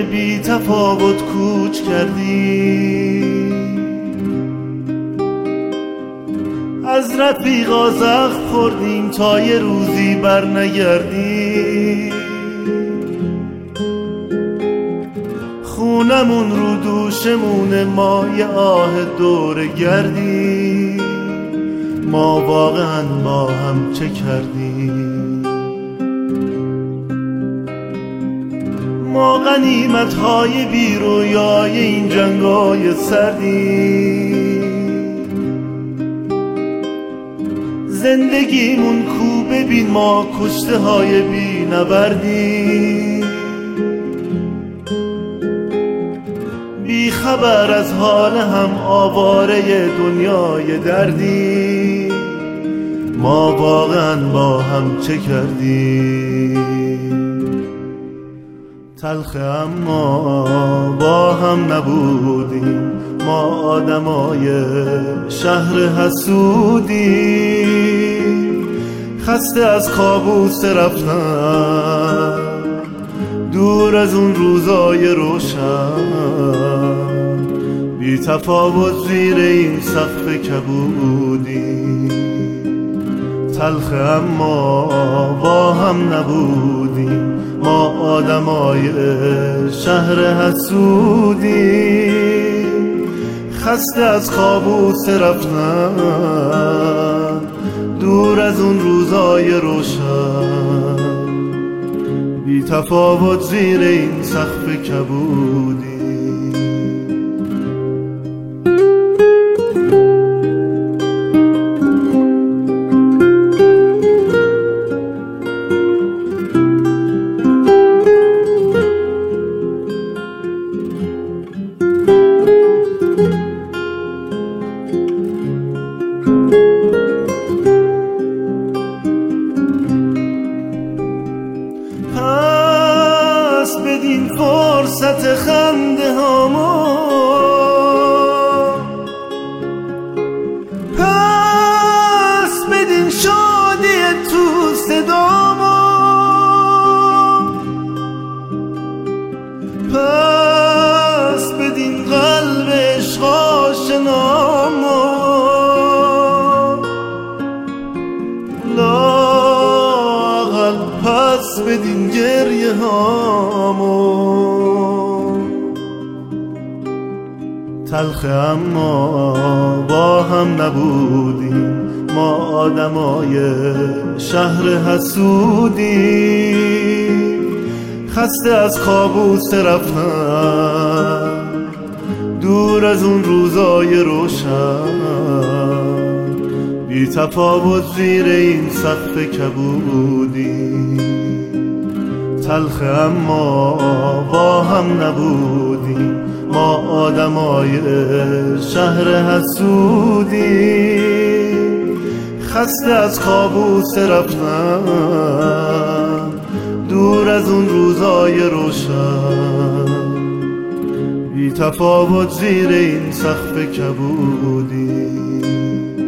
بی تفاوت کوچ کردی، از رفیقا زخم خوردیم تا یه روزی بر نگردی. خونمون رو دوشمونه، ما یه آه دور گردی، ما واقعا با هم چه کردیم؟ ما غنیمت‌های بی رویای این جنگای سردی، زندگیمون کو ببین ما کشته های بی نبردی، بی خبر از حال هم آواره دنیای دردی، ما واقعا با هم چه کردیم؟ تلخ اما با هم نبودیم، ما آدمای شهر حسودی، خسته از کابوس رفتن دور از اون روزای روشن، بی تفاوت زیر این سقف کبودی. تلخ اما با هم نبودیم، ما آدمای شهر حسودی، خسته از کابوس رفتن دور از اون روزای روشن، بی تفاوت زیر این سقف کبودی. پس بدین فرصت خنده هامو، پس بدین شادی تو صدامو، پس بدین قلب عشق آشنامو، لااقل پس بدین گریه هامو. تلخ اما با هم نبودیم، ما آدمای شهر حسودی، خسته از کابوس رفتن دور از اون روزای روشن، بی تفاوت زیر این سقف کبودی. تلخ اما با هم نبودیم، ما آدمای شهر حسودی، خسته از کابوس رفتن دور از اون روزای روشن، بی تفاوت زیر این سقف کبودی.